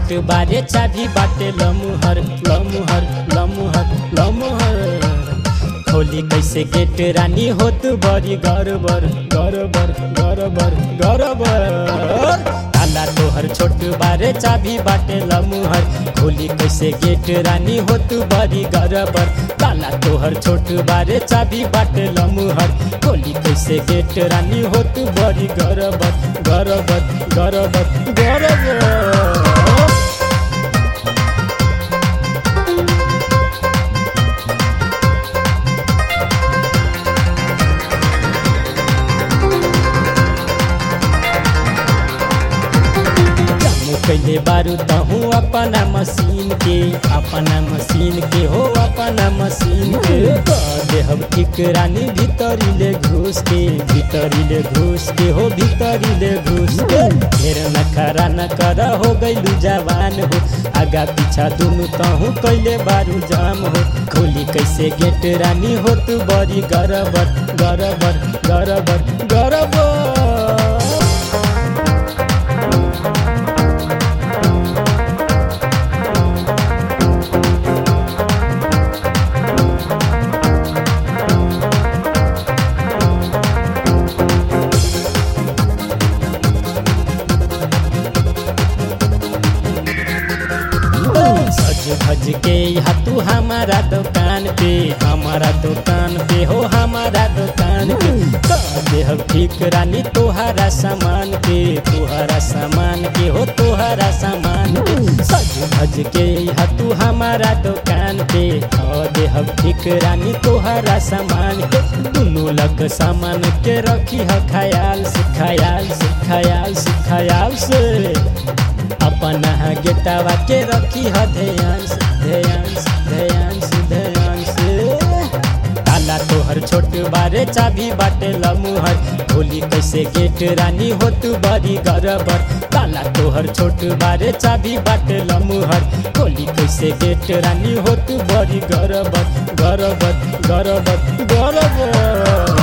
छोट बारे चाभी बाटे लमुहर लमुहर लमुहर लमुहर खोली कैसे गेट रानी होत बड़ी गरबर गरबर गरबर गरबर ताला तोहर छोट बारे चाभी बाटे लमुहर खोली कैसे गेट रानी होत बड़ी गरबर ताला तोहर छोट बारे चाभी बाटे लमुहर खोली कैसे गेट रानी होत बड़ी गरबर गरबर गरबर गरबर कैले बारू तहूँ अपना मशीन के हो अपना मशीन के देहब ठीक रानी भीतरी ले घुस के हो भीतरी ले घुस के ढेर नखरा न कर हो गइलू जवान हो आगा पीछा दुनू तहूँ कैले बारू जाम हो खोली कैसे गेट रानी हो तू बड़ी गरबर गरबर गरबर गरबर भज के यहाँ तू हमारा दुकान पे हो हमारा दुकान पे देहब ठीक रानी तोहरा सामान के हो तोहरा सामान के सज भज के यहाँ तू हमारा दुकान पे देहब ठीक रानी तोहरा सामान के दुनू लग सामान के रखी है ख्याल से अपना गेटावा के रखी है ध्यान से ताला तोहर छोट बारे चाभी बाटे लमुहर खोली कैसे गेट रानी हो तू बड़ी गरबर ताला तोहर छोट बारे चाभी बाटे लमुहर खोली कैसे गेट रानी हो तू बड़ी गरबर गरबर गरबर गरबर